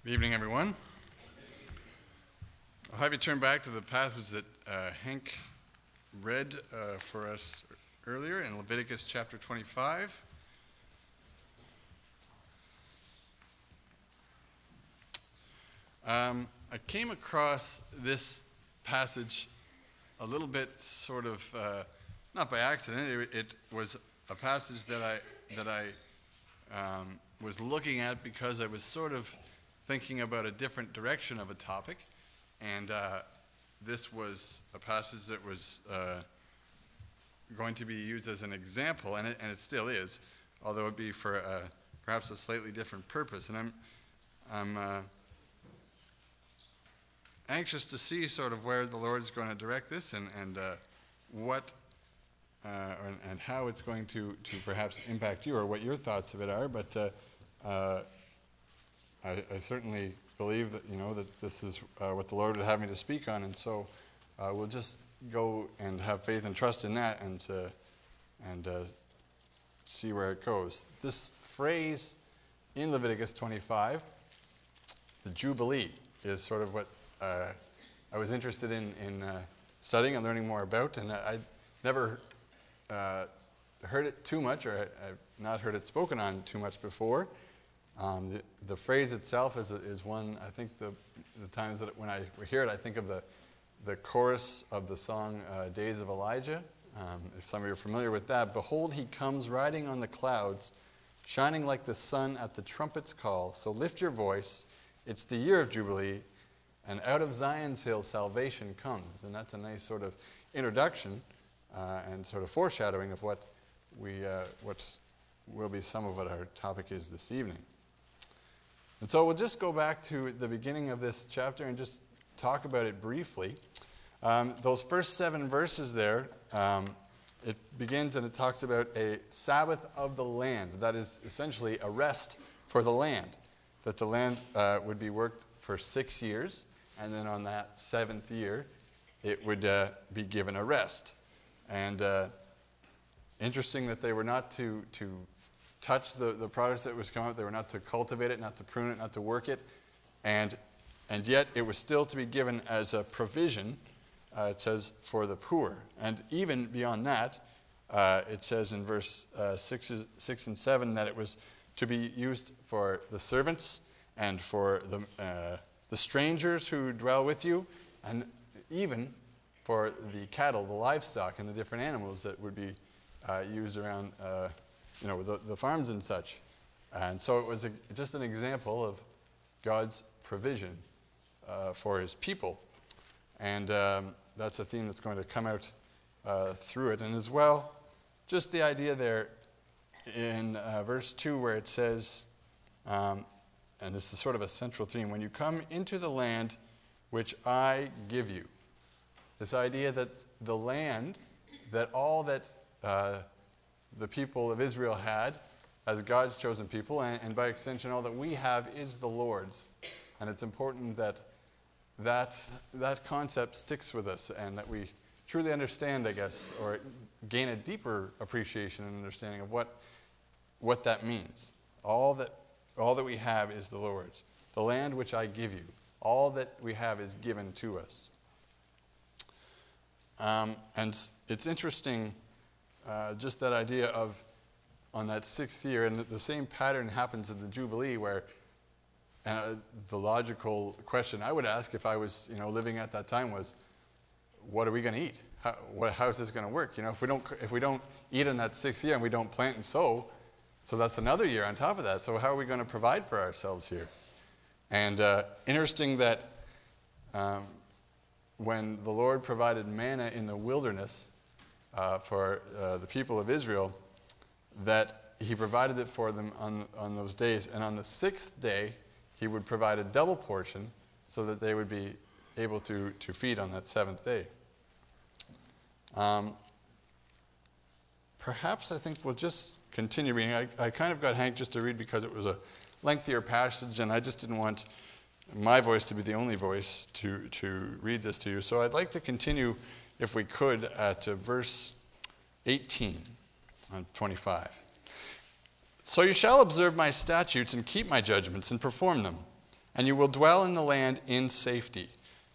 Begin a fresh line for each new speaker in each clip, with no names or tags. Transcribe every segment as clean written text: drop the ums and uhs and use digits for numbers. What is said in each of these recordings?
Good evening, everyone. I'll have you turn back to the passage that Hank read for us earlier in Leviticus chapter 25. I came across this passage a little bit sort of, not by accident. It was a passage that I was looking at because I was sort of thinking about a different direction of a topic, and this was a passage that was going to be used as an example, and it still is, although it be for perhaps a slightly different purpose. And I'm anxious to see sort of where the Lord's going to direct this, and what and how it's going to perhaps impact you, or what your thoughts of it are. But I certainly believe that that this is what the Lord would have me to speak on, and so we'll just go and have faith and trust in that, and see where it goes. This phrase in Leviticus 25, the Jubilee, is sort of what I was interested in studying and learning more about, and I never heard it too much, or I've not heard it spoken on too much before. The phrase itself is one, I think the times that when I hear it, I think of the chorus of the song Days of Elijah. If some of you are familiar with that, "Behold, he comes riding on the clouds, shining like the sun at the trumpet's call. So lift your voice, it's the year of Jubilee, and out of Zion's hill salvation comes." And that's a nice sort of introduction and sort of foreshadowing of what will be some of what our topic is this evening. And so we'll just go back to the beginning of this chapter and just talk about it briefly. Those first 7 verses there, it begins and it talks about a Sabbath of the land. That is essentially a rest for the land, that the land would be worked for 6 years, and then on that 7th year, it would be given a rest. And interesting that they were not to touch the products that was coming out. They were not to cultivate it, not to prune it, not to work it. And yet it was still to be given as a provision, it says, for the poor. And even beyond that, it says in verse 6 and 7 that it was to be used for the servants and for the strangers who dwell with you, and even for the cattle, the livestock, and the different animals that would be used around the farms and such. And so it was just an example of God's provision for his people. And that's a theme that's going to come out through it. And as well, just the idea there in verse 2 where it says, and this is sort of a central theme, "When you come into the land which I give you." This idea that the land, that all that the people of Israel had as God's chosen people, and by extension all that we have, is the Lord's. And it's important that concept sticks with us, and that we truly understand, I guess, or gain a deeper appreciation and understanding of what that means. All that we have is the Lord's. The land which I give you, all that we have is given to us. And it's interesting, just that idea of on that 6th year, and the same pattern happens in the Jubilee, where the logical question I would ask if I was living at that time was, what are we going to eat? How is this going to work? If we don't eat in that 6th year and we don't plant and sow, so that's another year on top of that. So how are we going to provide for ourselves here? And interesting that when the Lord provided manna in the wilderness for the people of Israel, that he provided it for them on those days. And on the 6th day, he would provide a double portion so that they would be able to feed on that 7th day. Perhaps I think we'll just continue reading. I kind of got Hank just to read because it was a lengthier passage, and I just didn't want my voice to be the only voice to read this to you. So I'd like to continue, if we could, at verse 18 on 25. "So you shall observe my statutes and keep my judgments and perform them. and you will dwell in the land in safety.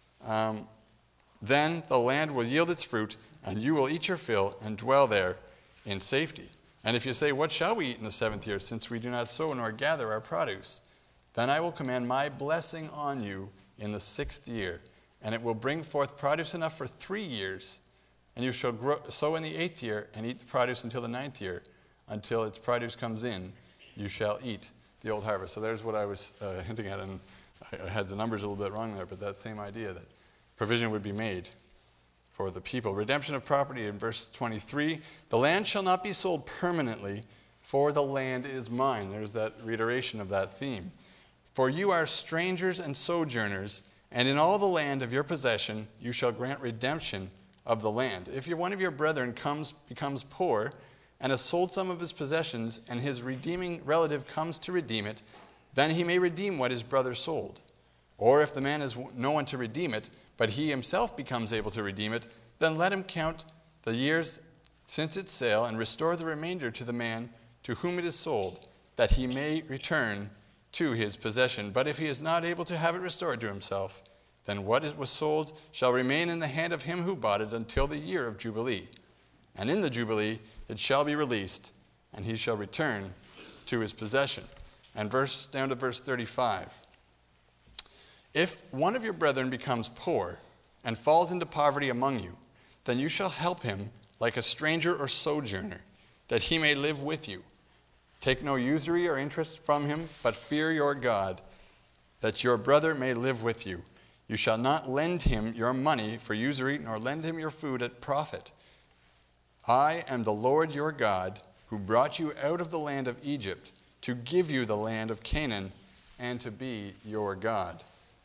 Then the land will yield its fruit, and you will eat your fill and dwell there in safety. And if you say, what shall we eat in the 7th year, since we do not sow nor gather our produce? Then I will command my blessing on you in the 6th year, and it will bring forth produce enough for 3 years. And you shall sow in the 8th year and eat the produce until the 9th year. Until its produce comes in, you shall eat the old harvest. So there's what I was hinting at, and I had the numbers a little bit wrong there, but that same idea that provision would be made for the people. Redemption of property in verse 23. The land shall not be sold permanently, for the land is mine. There's that reiteration of that theme. For you are strangers and sojourners, and in all the land of your possession you shall grant redemption of the land. If one of your brethren becomes poor, and has sold some of his possessions, and his redeeming relative comes to redeem it, then he may redeem what his brother sold. Or if the man has no one to redeem it, but he himself becomes able to redeem it, then let him count the years since its sale, and restore the remainder to the man to whom it is sold, that he may return to his possession. But if he is not able to have it restored to himself, then what it was sold shall remain in the hand of him who bought it until the year of Jubilee. And in the Jubilee it shall be released, and he shall return to his possession. And down to verse 35. If one of your brethren becomes poor and falls into poverty among you, then you shall help him like a stranger or sojourner, that he may live with you. Take no usury or interest from him, but fear your God, that your brother may live with you. You shall not lend him your money for usury, nor lend him your food at profit. I am the Lord your God, who brought you out of the land of Egypt, to give you the land of Canaan, and to be your God.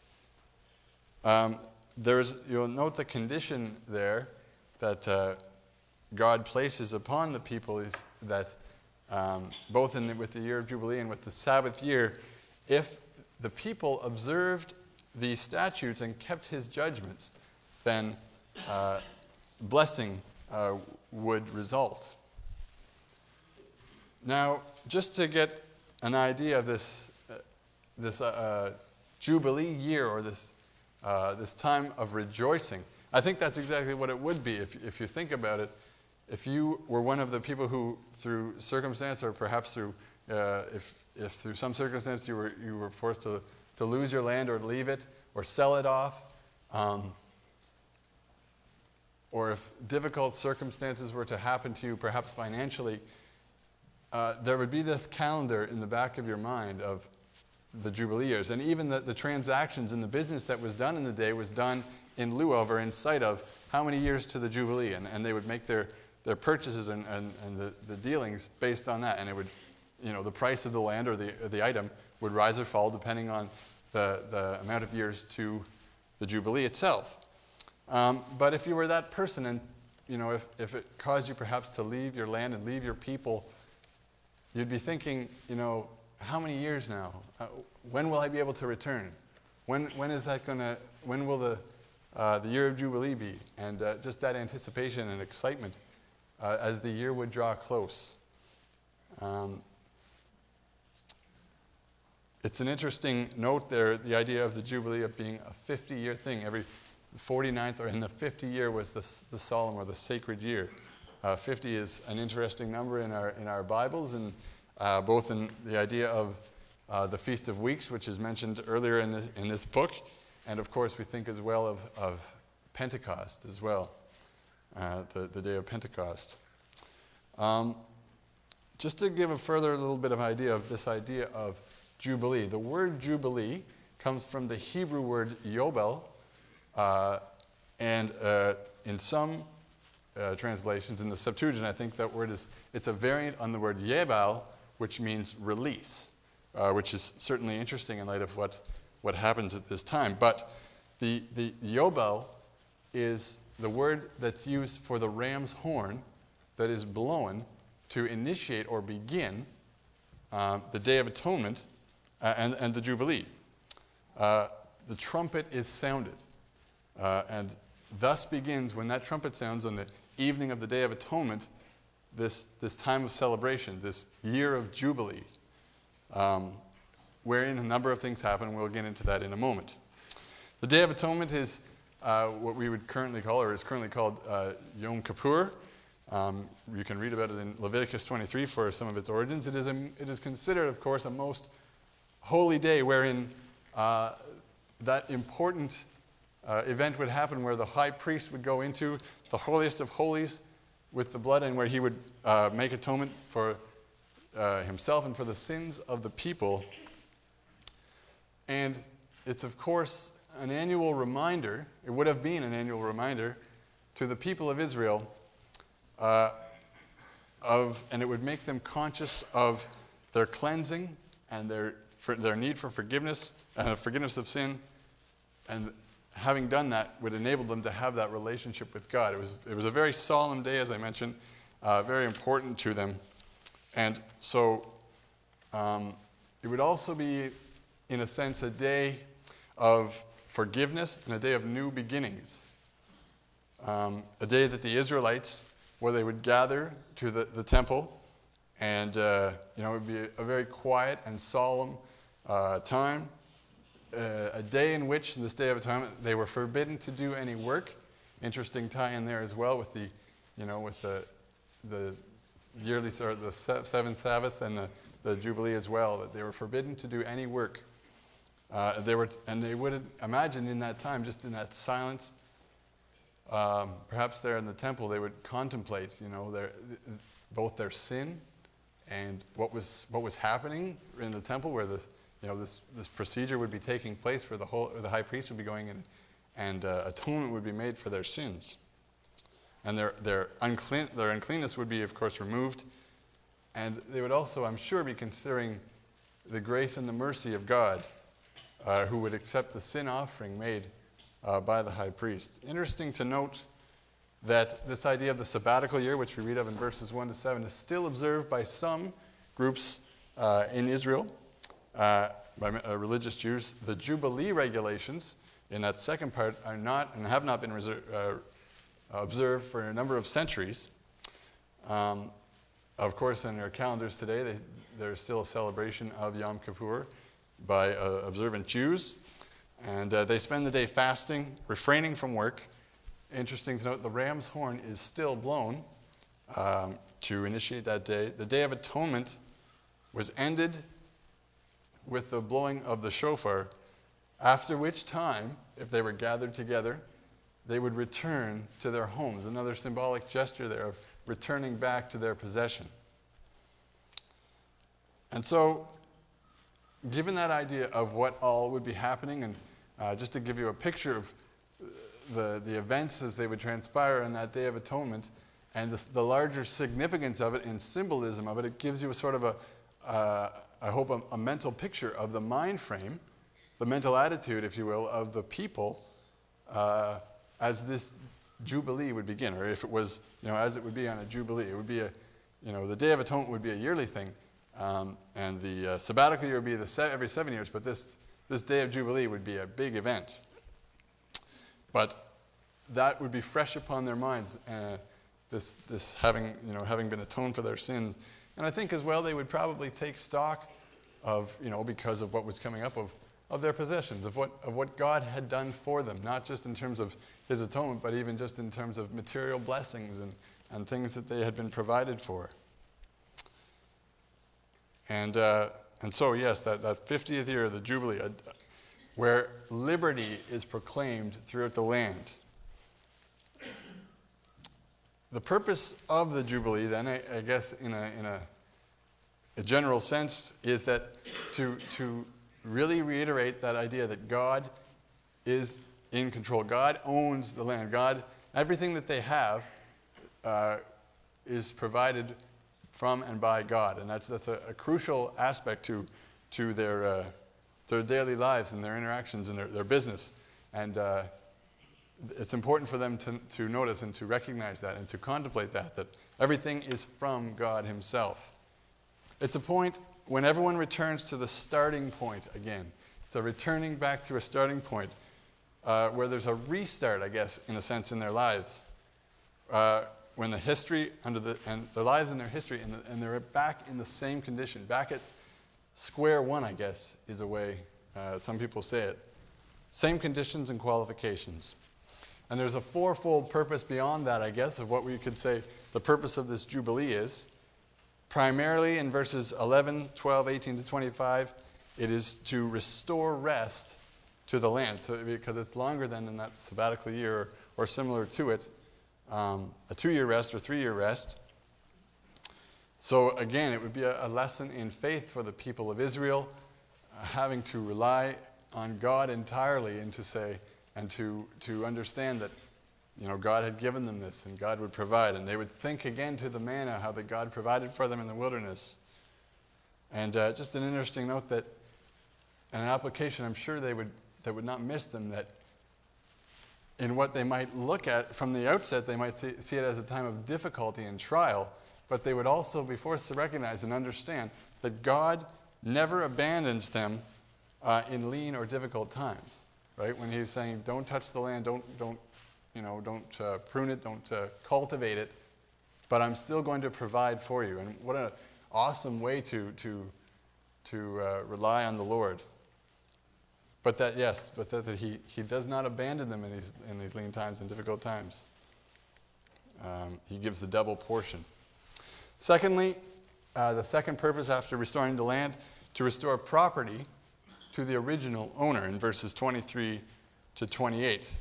You'll note the condition there that God places upon the people is that both with the year of Jubilee and with the Sabbath year, if the people observed the statutes and kept his judgments, then blessing would result. Now, just to get an idea of this Jubilee year, or this time of rejoicing, I think that's exactly what it would be if you think about it. If you were one of the people who, through circumstance, or perhaps through if through some circumstance you were forced to lose your land or leave it or sell it off, or if difficult circumstances were to happen to you, perhaps financially, there would be this calendar in the back of your mind of the Jubilee years. And even the transactions and the business that was done in the day was done in lieu of, or in sight of, how many years to the Jubilee. And they would make their purchases and the dealings based on that. And it would, the price of the land or the item would rise or fall depending on the amount of years to the Jubilee itself. But if you were that person, and if it caused you perhaps to leave your land and leave your people, you'd be thinking, how many years now? When will I be able to return? When is that going to? When will the year of Jubilee be? And just that anticipation and excitement as the year would draw close. It's an interesting note there, the idea of the Jubilee of being a 50-year thing. Every 49th or in the 50th year was the solemn or the sacred year. 50 is an interesting number in our Bibles, and both in the idea of the Feast of Weeks, which is mentioned earlier in this book, and of course we think as well of Pentecost as well, the day of Pentecost. Just to give a further little bit of idea of this idea of Jubilee. The word Jubilee comes from the Hebrew word Yobel, and in some translations, in the Septuagint, I think that word it's a variant on the word Yebal, which means release, which is certainly interesting in light of what happens at this time. But the Yobel is the word that's used for the ram's horn that is blown to initiate or begin the Day of Atonement and the Jubilee. The trumpet is sounded, and thus begins, when that trumpet sounds on the evening of the Day of Atonement, this time of celebration, this year of Jubilee, wherein a number of things happen. We'll get into that in a moment. The Day of Atonement is what we would currently call, or is currently called, Yom Kippur. You can read about it in Leviticus 23 for some of its origins. It is considered, of course, a most holy day wherein that important event would happen, where the high priest would go into the holiest of holies with the blood, and where he would make atonement for himself and for the sins of the people. And it's, of course, an annual reminder, it would have been an annual reminder to the people of Israel and it would make them conscious of their cleansing and their need for forgiveness, forgiveness of sin, and having done that would enable them to have that relationship with God. It was a very solemn day, as I mentioned, very important to them. And so it would also be, in a sense, a day of forgiveness and a day of new beginnings. A day that the Israelites, where they would gather to the temple, and it would be a very quiet and solemn time. A day in which, in this Day of Atonement, they were forbidden to do any work. Interesting tie in there as well with the yearly, or the seventh Sabbath and the Jubilee as well, that they were forbidden to do any work. They would imagine in that time, just in that silence, perhaps there in the temple, they would contemplate, both their sin and what was happening in the temple, where this procedure would be taking place, where the high priest would be going in, and atonement would be made for their sins, and their uncleanness would be, of course, removed, and they would also, I'm sure, be considering the grace and the mercy of God, who would accept the sin offering made by the high priest. Interesting to note that this idea of the sabbatical year, which we read of in verses 1 to 7, is still observed by some groups in Israel, by religious Jews. The Jubilee regulations in that second part are not and have not been observed for a number of centuries. Of course, in their calendars today, there's still a celebration of Yom Kippur by observant Jews. And they spend the day fasting, refraining from work. Interesting to note, the ram's horn is still blown to initiate that day. The Day of Atonement was ended with the blowing of the shofar, after which time, if they were gathered together, they would return to their homes. Another symbolic gesture there of returning back to their possession. And so, given that idea of what all would be happening, and just to give you a picture of the events as they would transpire on that Day of Atonement, and the larger significance of it and symbolism of it, it gives you a sort of I hope, a mental picture of the mind frame, the mental attitude, if you will, of the people as this Jubilee would begin, or if it was, as it would be on a Jubilee. It would be the Day of Atonement would be a yearly thing, and the sabbatical year would be every 7 years, but this Day of Jubilee would be a big event. But that would be fresh upon their minds, this having been atoned for their sins. And I think as well they would probably take stock of, because of what was coming up, of their possessions, of what God had done for them, not just in terms of his atonement, but even just in terms of material blessings and things that they had been provided for. And so, yes, that 50th year of the Jubilee, where liberty is proclaimed throughout the land. The purpose of the Jubilee, then, I guess, in a general sense, is that to really reiterate that idea that God is in control. God owns the land. Everything that they have is provided from and by God, and that's a crucial aspect to their daily lives and their interactions and their business. And it's important for them to notice and to recognize that and to contemplate that everything is from God himself. It's a point when everyone returns to the starting point again. It's a returning back to a starting point where there's a restart, I guess, in a sense, in their lives. When the history, and their lives and their history, and they're back in the same condition, back at square one, I guess, is a way some people say it. Same conditions and qualifications. And there's a fourfold purpose beyond that, I guess, of what we could say the purpose of this Jubilee is. Primarily in verses 11, 12, 18 to 25, it is to restore rest to the land, so, because it's longer than in that sabbatical year or similar to it, a 2-year rest or 3-year rest. So again, it would be a lesson in faith for the people of Israel, having to rely on God entirely and to say, and to understand that, God had given them this and God would provide. And they would think again to the manna, how that God provided for them in the wilderness. And just an interesting note that, and an application I'm sure that would not miss them, that in what they might look at from the outset, they might see it as a time of difficulty and trial, but they would also be forced to recognize and understand that God never abandons them in lean or difficult times. Right? When he was saying, don't touch the land, don't prune it, don't cultivate it, but I'm still going to provide for you. And what an awesome way to rely on the Lord. But that he does not abandon them in these lean times and difficult times. He gives the double portion. Secondly, the second purpose after restoring the land, to restore property to the original owner in verses 23 to 28.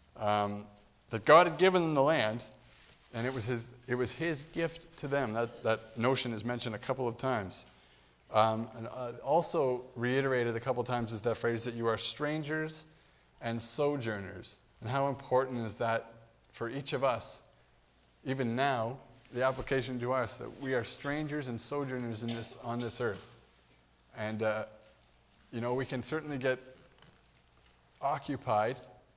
That God had given them the land, and it was his gift to them. That notion is mentioned a couple of times. And also reiterated a couple of times is that phrase that you are strangers and sojourners. And how important is that for each of us, even now, the application to us, that we are strangers and sojourners on this earth. And we can certainly get occupied.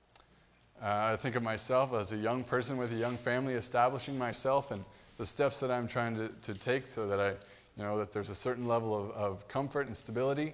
I think of myself as a young person with a young family, establishing myself and the steps that I'm trying to take so that that there's a certain level of comfort and stability.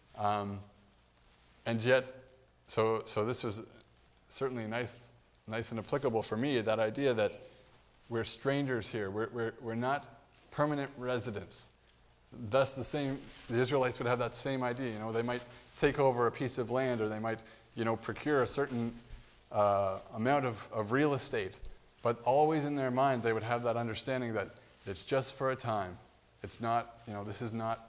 And yet, so this was certainly nice and applicable for me, that idea that we're strangers here. We're not permanent residents. Thus, the Israelites would have that same idea. They might take over a piece of land, or they might, procure a certain amount of real estate. But always in their mind, they would have that understanding that it's just for a time. It's not, this is not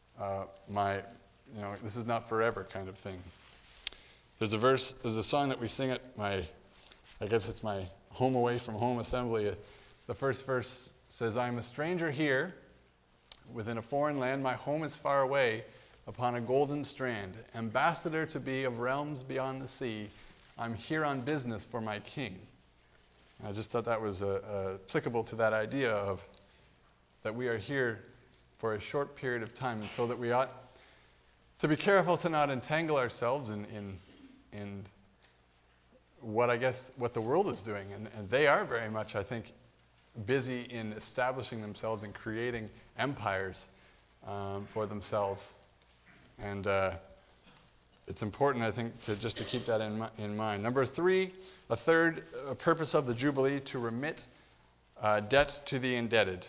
this is not forever kind of thing. There's a song that we sing at I guess it's my home away from home assembly. The first verse says, I'm a stranger here, within a foreign land, my home is far away, upon a golden strand, ambassador to be of realms beyond the sea, I'm here on business for my king. And I just thought that was applicable to that idea of that we are here for a short period of time, and so that we ought to be careful to not entangle ourselves in what the world is doing. And they are very much, I think, busy in establishing themselves and creating empires for themselves. And it's important, I think, to keep that in mind. Number 3, a third purpose of the Jubilee, to remit debt to the indebted.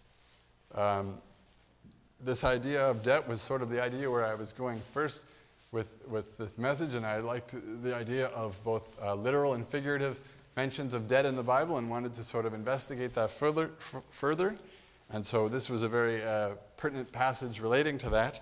This idea of debt was sort of the idea where I was going first with this message, and I liked the idea of both literal and figurative mentions of debt in the Bible, and wanted to sort of investigate that further. And so this was a very pertinent passage relating to that.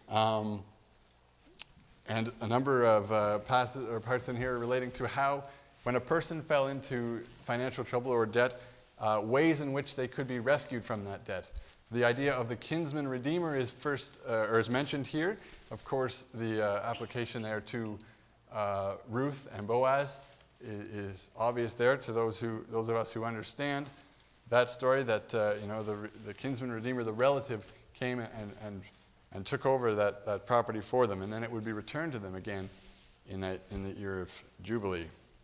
And a number of passages or parts in here relating to how, when a person fell into financial trouble or debt, ways in which they could be rescued from that debt. The idea of the kinsman redeemer is is mentioned here. Of course, the application there to Ruth and Boaz is obvious there to those of us who understand that story. That the kinsman redeemer, the relative, came and took over that property for them, and then it would be returned to them again in the year of Jubilee.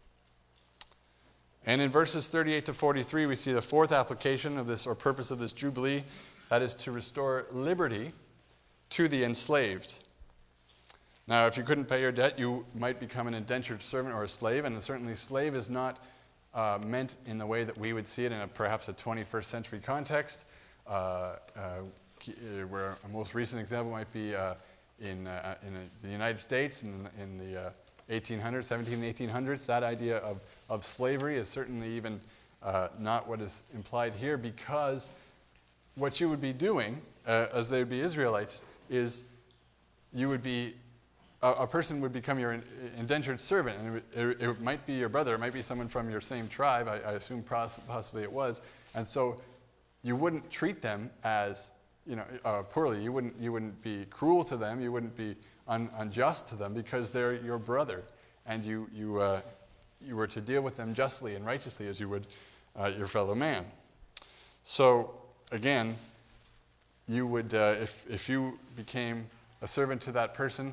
And in verses 38 to 43, we see the fourth application of this, or purpose of this Jubilee, that is to restore liberty to the enslaved. Now, if you couldn't pay your debt, you might become an indentured servant or a slave, and certainly slave is not meant in the way that we would see it in perhaps a 21st century context. where a most recent example might be in the United States in the 1800s, 17 and 1800s. That idea of slavery is certainly even not what is implied here, because what you would be doing, as they would be Israelites, is you would be, a person would become your indentured servant, and it might be your brother, it might be someone from your same tribe, I assume possibly it was, and so you wouldn't treat them as, poorly. You wouldn't be cruel to them, you wouldn't be unjust to them, because they're your brother, and you were to deal with them justly and righteously as you would your fellow man. So again, you would, if you became a servant to that person,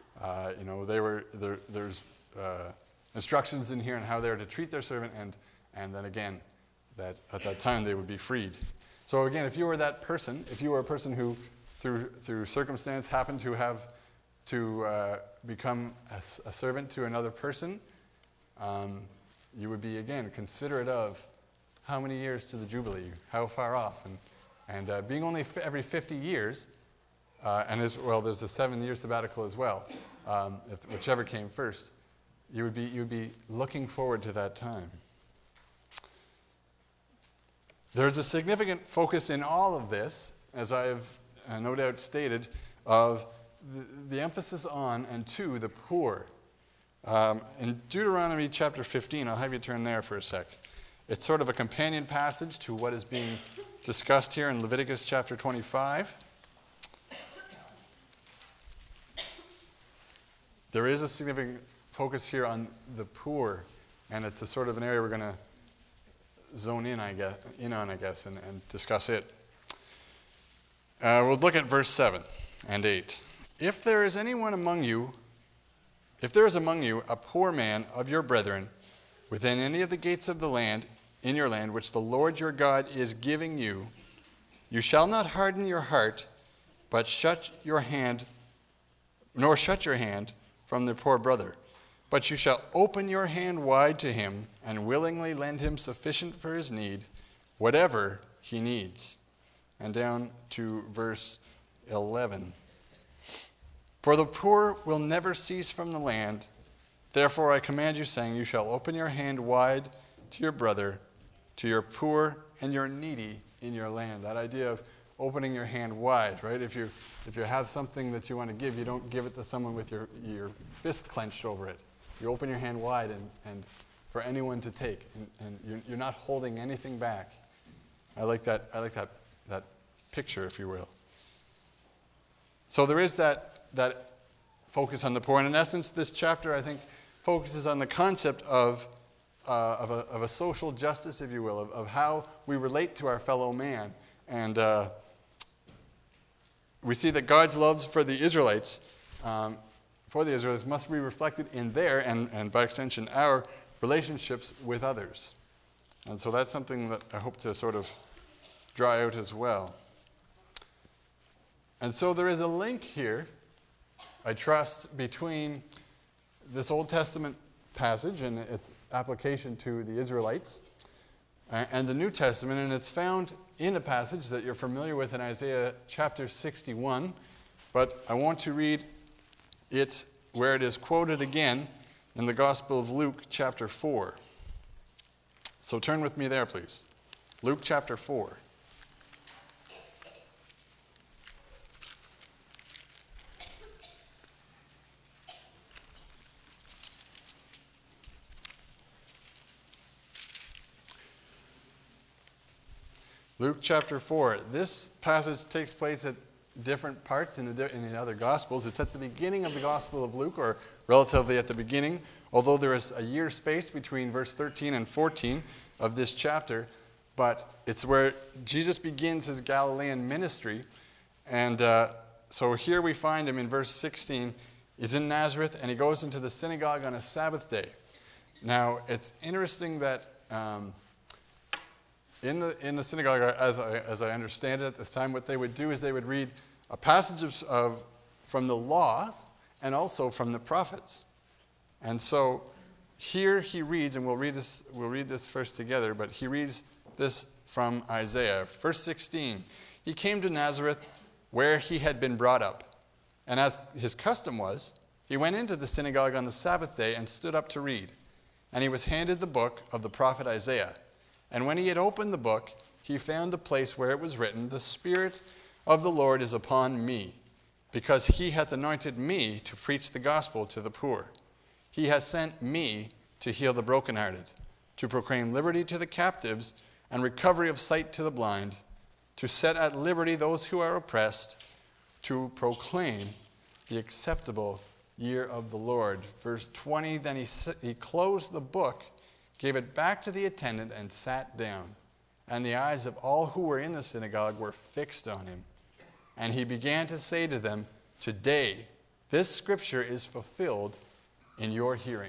there's instructions in here on how they're to treat their servant, and then again, that at that time they would be freed. So again, if you were that person, if you were a person who, through circumstance, happened to have to become a servant to another person, you would be, again, considerate of how many years to the Jubilee, how far off, and being only every 50 years, and as well, there's the 7-year sabbatical as well, whichever came first, you would be looking forward to that time. There's a significant focus in all of this, as I have no doubt stated, of the emphasis on and to the poor. In Deuteronomy chapter 15, I'll have you turn there for a sec. It's sort of a companion passage to what is being discussed here in Leviticus chapter 25. There is a significant focus here on the poor, and it's a sort of an area we're going to zone in, I guess, and discuss it. We'll look at verse 7 and 8. If there is among you a poor man of your brethren within any of the gates of the land, in your land, which the Lord your God is giving you, you shall not harden your heart, but shut your hand from the poor brother. But you shall open your hand wide to him and willingly lend him sufficient for his need, whatever he needs. And down to verse 11. For the poor will never cease from the land. Therefore I command you, saying, you shall open your hand wide to your brother, to your poor and your needy in your land. That idea of opening your hand wide, right? If you have something that you want to give, you don't give it to someone with your fist clenched over it. You open your hand wide and for anyone to take, and you're not holding anything back. I like that picture, if you will. So there is that focus on the poor, and in essence, this chapter, I think, focuses on the concept of a social justice, if you will, of how we relate to our fellow man. And we see that God's love for the Israelites must be reflected in their, and by extension, our relationships with others. And so that's something that I hope to sort of draw out as well. And so there is a link here, I trust, between this Old Testament passage and its application to the Israelites and the New Testament, and it's found in a passage that you're familiar with in Isaiah chapter 61, but I want to read it where it is quoted again in the Gospel of Luke chapter 4. So turn with me there, please. Luke chapter 4. Luke chapter 4. This passage takes place at different parts in the other Gospels. It's at the beginning of the Gospel of Luke, or relatively at the beginning, although there is a year space between verse 13 and 14 of this chapter. But it's where Jesus begins his Galilean ministry. And so here we find him in verse 16. He's in Nazareth, and he goes into the synagogue on a Sabbath day. Now, it's interesting that in the synagogue, as I understand it at this time, what they would do is they would read a passage from the law and also from the prophets. And so here he reads, and we'll read this first together, but he reads this from Isaiah. Verse 16, he came to Nazareth where he had been brought up. And as his custom was, he went into the synagogue on the Sabbath day and stood up to read. And he was handed the book of the prophet Isaiah. And when he had opened the book, he found the place where it was written, "The Spirit of the Lord is upon me, because he hath anointed me to preach the gospel to the poor. He has sent me to heal the brokenhearted, to proclaim liberty to the captives and recovery of sight to the blind, to set at liberty those who are oppressed, to proclaim the acceptable year of the Lord." Verse 20, then he closed the book, gave it back to the attendant, and sat down. And the eyes of all who were in the synagogue were fixed on him. And he began to say to them, "Today this scripture is fulfilled in your hearing."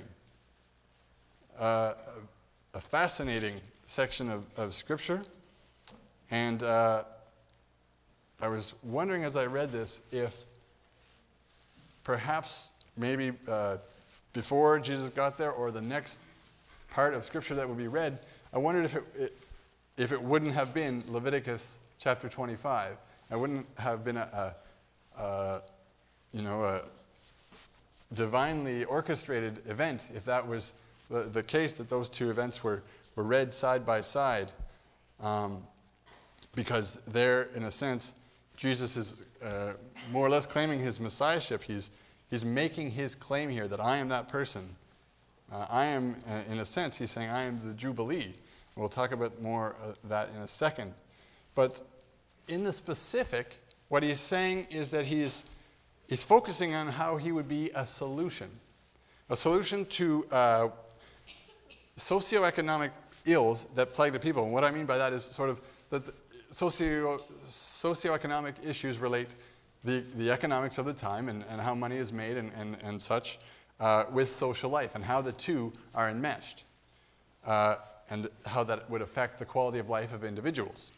A fascinating section of scripture. And I was wondering as I read this if perhaps maybe before Jesus got there or the next part of scripture that would be read, I wondered if it wouldn't have been Leviticus chapter 25. It wouldn't have been a divinely orchestrated event if that was the case, that those two events were read side by side. Because there, in a sense, Jesus is more or less claiming his messiahship. He's making his claim here that I am that person. I am, in a sense, he's saying I am the Jubilee. We'll talk about more of that in a second. But in the specific, what he's saying is that he's focusing on how he would be a solution to socioeconomic ills that plague the people. And what I mean by that is sort of that socioeconomic issues relate the economics of the time and how money is made and such with social life, and how the two are enmeshed, and how that would affect the quality of life of individuals.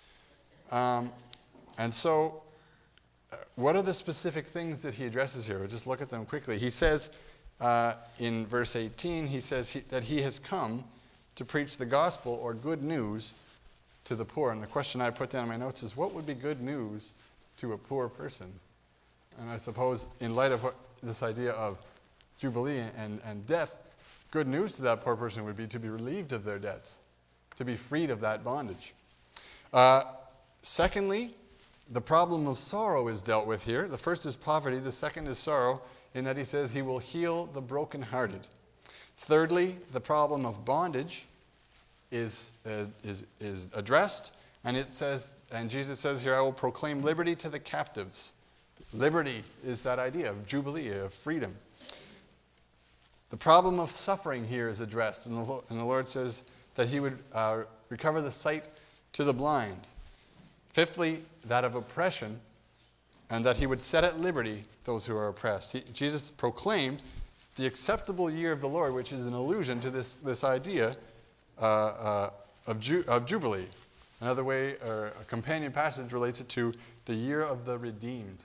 And so what are the specific things that he addresses here? We'll just look at them quickly. He says in verse 18, he says that he has come to preach the gospel or good news to the poor. And the question I put down in my notes is, what would be good news to a poor person? And I suppose in light of this idea of Jubilee and death, good news to that poor person would be to be relieved of their debts, to be freed of that bondage. Secondly, the problem of sorrow is dealt with here. The first is poverty. The second is sorrow, in that he says he will heal the brokenhearted. Thirdly, the problem of bondage is addressed, and it says, and Jesus says here, "I will proclaim liberty to the captives." Liberty is that idea of jubilee, of freedom. The problem of suffering here is addressed, and the Lord says that he would recover the sight to the blind. Fifthly, that of oppression, and that he would set at liberty those who are oppressed. Jesus proclaimed the acceptable year of the Lord, which is an allusion to this idea of Jubilee. Another way, or a companion passage relates it to the year of the redeemed.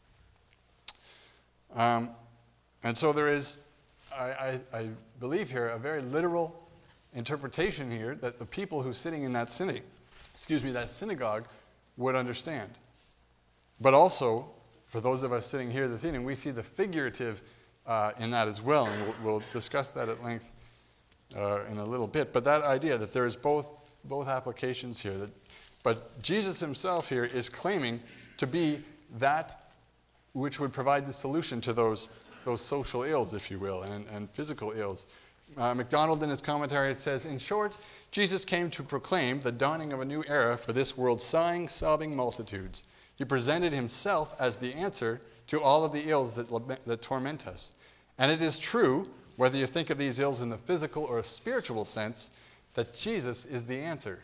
And so there is, I believe here, a very literal interpretation here that the people who are sitting in that synagogue would understand. But also, for those of us sitting here this evening, we see the figurative in that as well, and we'll discuss that at length in a little bit. But that idea that there is both applications here. But Jesus himself here is claiming to be that which would provide the solution to those social ills, if you will, and physical ills. MacDonald, in his commentary, it says, "In short, Jesus came to proclaim the dawning of a new era for this world's sighing, sobbing multitudes. He presented himself as the answer to all of the ills that torment us. And it is true, whether you think of these ills in the physical or spiritual sense, that Jesus is the answer."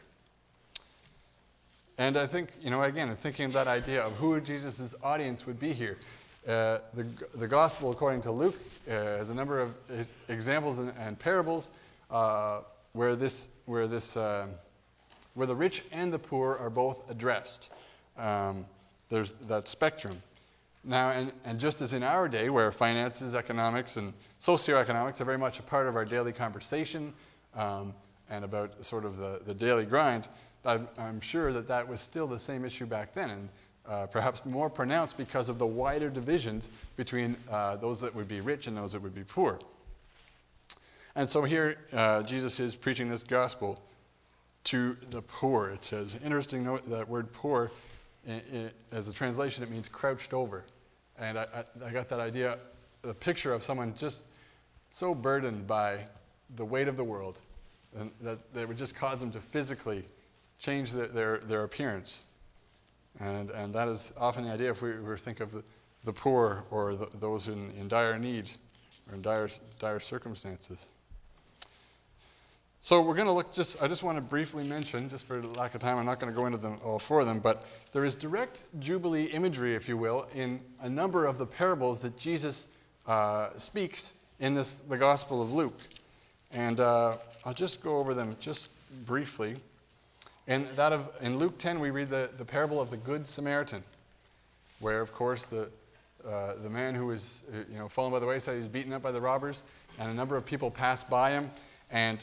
And I think, again, thinking of that idea of who Jesus' audience would be here. The gospel, according to Luke, has a number of examples and parables where the rich and the poor are both addressed. There's that spectrum. Now, and just as in our day, where finances, economics, and socioeconomics are very much a part of our daily conversation and about sort of the daily grind, I'm sure that was still the same issue back then. And perhaps more pronounced because of the wider divisions between those that would be rich and those that would be poor. And so here Jesus is preaching this gospel to the poor. It says, interesting note, that word poor, as a translation, it means crouched over. And I got that idea, the picture of someone just so burdened by the weight of the world and that it would just cause them to physically change their appearance. And that is often the idea if we think of the poor or those in dire need or in dire circumstances. So we're going to look I just want to briefly mention, just for lack of time, I'm not going to go into them all four of them, but there is direct Jubilee imagery, if you will, in a number of the parables that Jesus speaks in the Gospel of Luke. And I'll just go over them just briefly. In Luke 10, we read the parable of the Good Samaritan, where, of course, the man who was fallen by the wayside, he's beaten up by the robbers, and a number of people pass by him, and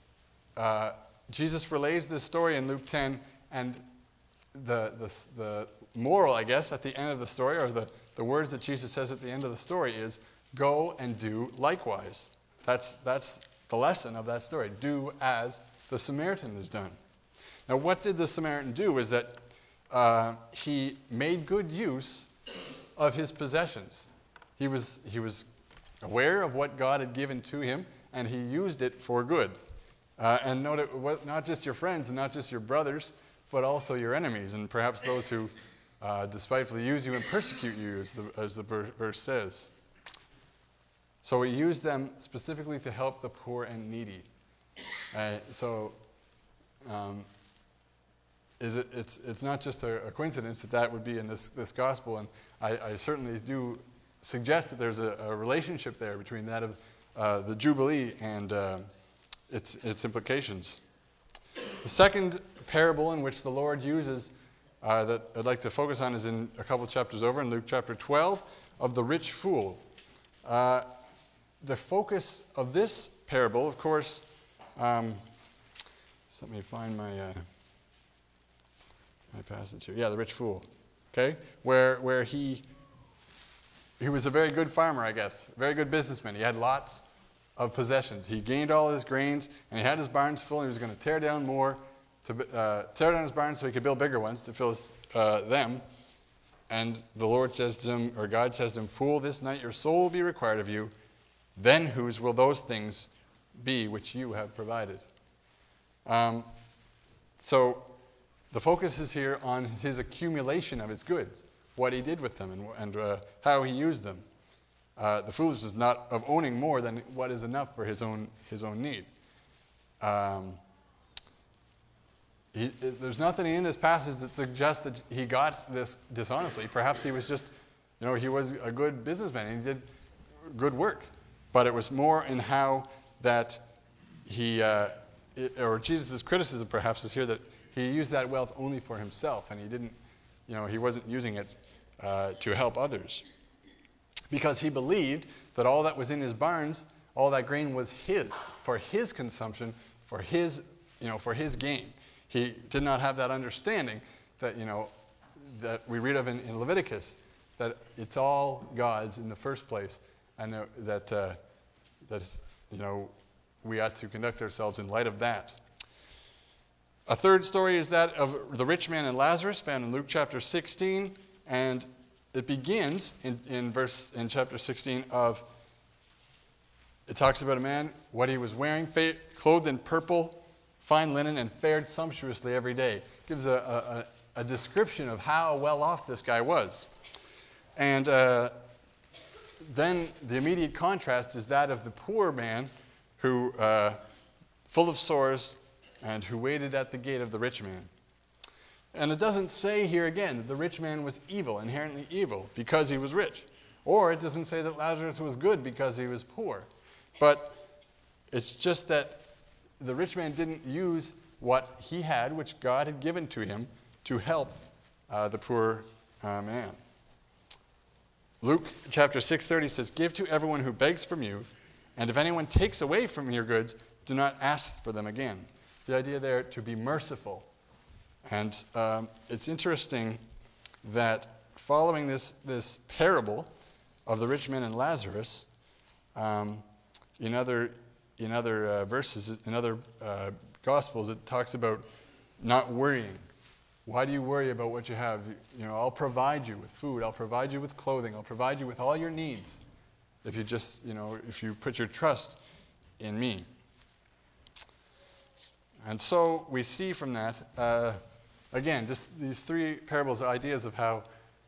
Jesus relays this story in Luke 10, and the moral, I guess, at the end of the story, or the words that Jesus says at the end of the story is, "Go and do likewise." That's the lesson of that story. Do as the Samaritan has done. Now, what did the Samaritan do is that he made good use of his possessions. He was aware of what God had given to him, and he used it for good. And note it was not just your friends and not just your brothers, but also your enemies, and perhaps those who despitefully use you and persecute you, as the verse says. So he used them specifically to help the poor and needy. It's not just a coincidence that would be in this gospel, and I certainly do suggest that there's a relationship there between that of the Jubilee and its implications. The second parable in which the Lord uses that I'd like to focus on is in a couple chapters over, in Luke chapter 12, of the rich fool. The focus of this parable, of course, just let me find my passage here. Yeah, the rich fool. Okay, where he was a very good farmer, I guess, a very good businessman. He had lots of possessions. He gained all his grains, and he had his barns full, and he was going to tear down his barns so he could build bigger ones to fill them. And the Lord says to him, or God says to him, "Fool, this night your soul will be required of you. Then whose will those things be which you have provided?" So the focus is here on his accumulation of his goods, what he did with them, and how he used them. The foolishness is not of owning more than what is enough for his own need. There's nothing in this passage that suggests that he got this dishonestly. Perhaps he was just, he was a good businessman and he did good work. But it was more in how that or Jesus' criticism perhaps is here that he used that wealth only for himself, and he didn't, he wasn't using it to help others. Because he believed that all that was in his barns, all that grain was his, for his consumption, for his gain. He did not have that understanding that, that we read of in Leviticus, that it's all God's in the first place, and that we ought to conduct ourselves in light of that. A third story is that of the rich man and Lazarus, found in Luke chapter 16, and it begins in chapter 16 it talks about a man, what he was wearing, clothed in purple, fine linen, and fared sumptuously every day. Gives a description of how well off this guy was. And then the immediate contrast is that of the poor man who, full of sores, and who waited at the gate of the rich man. And it doesn't say here again that the rich man was evil, inherently evil, because he was rich. Or it doesn't say that Lazarus was good because he was poor. But it's just that the rich man didn't use what he had, which God had given to him, to help the poor man. Luke chapter 6:30 says, "Give to everyone who begs from you, and if anyone takes away from your goods, do not ask for them again." The idea there to be merciful. And it's interesting that following this parable of the rich man and Lazarus, in other verses, in other Gospels, it talks about not worrying. Why do you worry about what you have? I'll provide you with food. I'll provide you with clothing. I'll provide you with all your needs if you just, if you put your trust in me. And so we see from that, again, just these three parables are ideas of how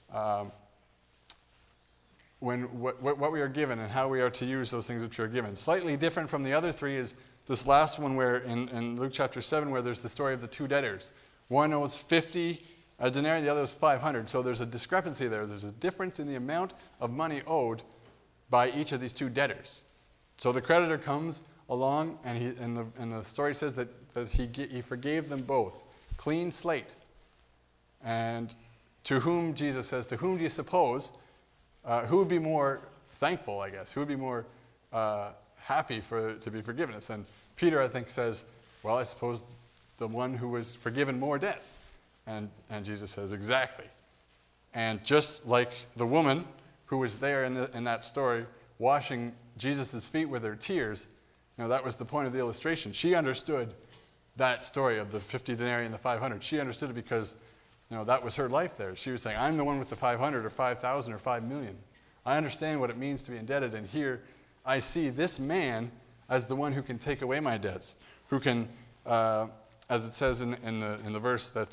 what we are given and how we are to use those things which we are given. Slightly different from the other three is this last one where in Luke chapter 7 where there's the story of the two debtors. One owes 50 denarii, the other owes 500. So there's a discrepancy there. There's a difference in the amount of money owed by each of these two debtors. So the creditor comes along and the story says that he forgave them both. Clean slate. And to whom, Jesus says, to whom do you suppose, who would be more thankful, I guess? Who would be more happy to be forgiven? And Peter, I think, says, well, I suppose the one who was forgiven more debt. And Jesus says, exactly. And just like the woman who was there in that story washing Jesus' feet with her tears, that was the point of the illustration. She understood that story of the 50 denarii and the 500. She understood it because that was her life there. She was saying, I'm the one with the 500 or 5,000 or 5 million. I understand what it means to be indebted, and here I see this man as the one who can take away my debts, who can, as it says in the verse that,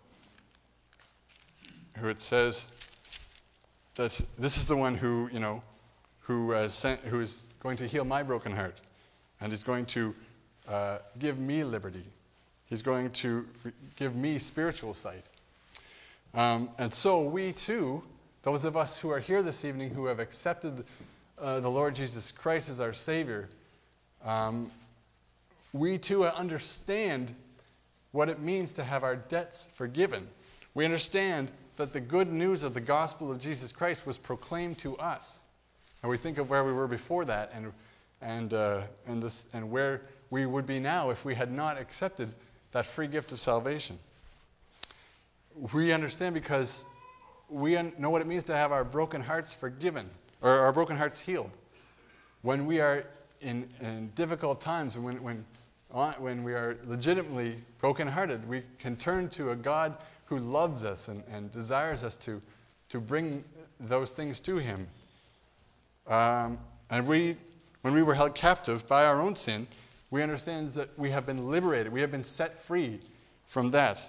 who it says that this is the one who is going to heal my broken heart, and is going to give me liberty. He's going to give me spiritual sight. And so we too, those of us who are here this evening who have accepted the Lord Jesus Christ as our Savior, we too understand what it means to have our debts forgiven. We understand that the good news of the gospel of Jesus Christ was proclaimed to us. And we think of where we were before that and where we would be now if we had not accepted that free gift of salvation. We understand because we know what it means to have our broken hearts forgiven, or our broken hearts healed. When we are in difficult times, and when we are legitimately brokenhearted, we can turn to a God who loves us and desires us to bring those things to Him. And when we were held captive by our own sin, we understand that we have been liberated. We have been set free from that.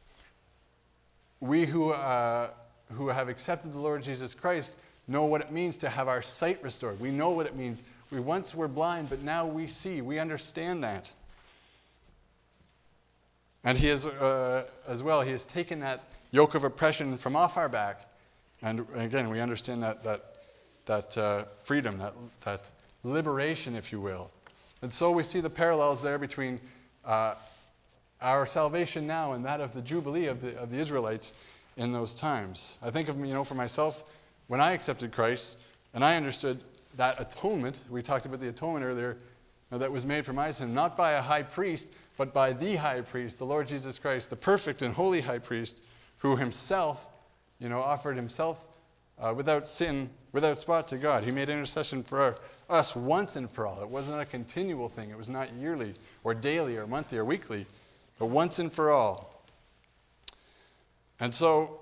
We who have accepted the Lord Jesus Christ know what it means to have our sight restored. We know what it means. We once were blind, but now we see. We understand that. And He has, as well, He has taken that yoke of oppression from off our back. And again, we understand that freedom, that liberation, if you will. And so we see the parallels there between our salvation now and that of the Jubilee of the Israelites in those times. I think of, for myself, when I accepted Christ and I understood that atonement, we talked about the atonement earlier, that was made for my sin, not by a high priest, but by the high priest, the Lord Jesus Christ, the perfect and holy high priest, who Himself, offered Himself without sin, without spot to God. He made intercession for us once and for all. It wasn't a continual thing. It was not yearly or daily or monthly or weekly, but once and for all. And so,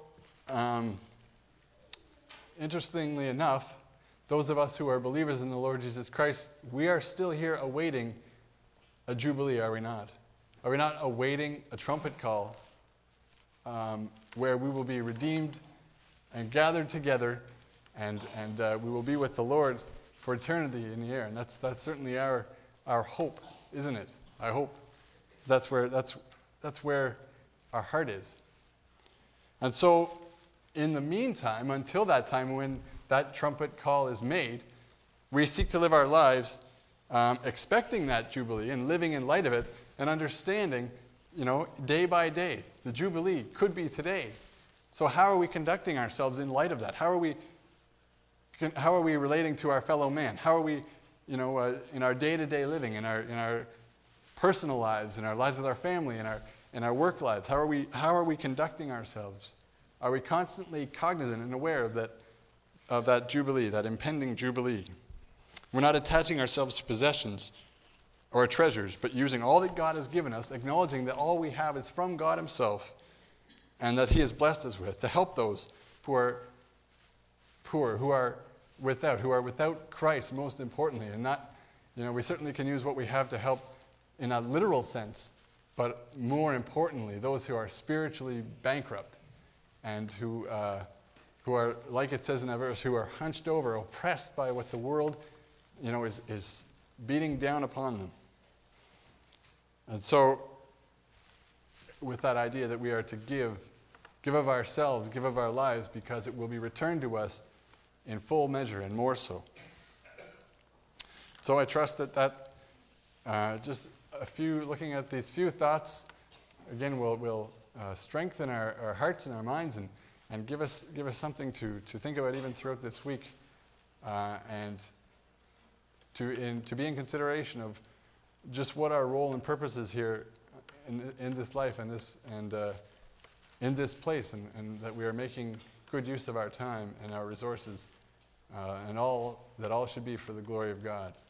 interestingly enough, those of us who are believers in the Lord Jesus Christ, we are still here awaiting a jubilee, are we not? Are we not awaiting a trumpet call where we will be redeemed and gathered together and we will be with the Lord for eternity in the air? And that's certainly our hope, isn't it? I hope that's where our heart is. And so, in the meantime, until that time when that trumpet call is made, we seek to live our lives expecting that Jubilee and living in light of it and understanding, day by day. The Jubilee could be today. So how are we conducting ourselves in light of that? How are we relating to our fellow man? How are we, in our day-to-day living, in our personal lives, in our lives with our family, in our work lives? How are we conducting ourselves? Are we constantly cognizant and aware of that jubilee, that impending jubilee? We're not attaching ourselves to possessions or treasures, but using all that God has given us, acknowledging that all we have is from God himself and that he has blessed us with, to help those who are poor, who are without Christ, most importantly. And not, we certainly can use what we have to help in a literal sense, but more importantly, those who are spiritually bankrupt and who are, like it says in that verse, who are hunched over, oppressed by what the world, is beating down upon them. And so, with that idea that we are to give of ourselves, give of our lives, because it will be returned to us in full measure and more so. So I trust that just looking at these few thoughts, again, will strengthen our hearts and our minds and give us something to think about even throughout this week, and to be in consideration of just what our role and purpose is here in this life and in this place, and that we are making good use of our time and our resources, and all should be for the glory of God.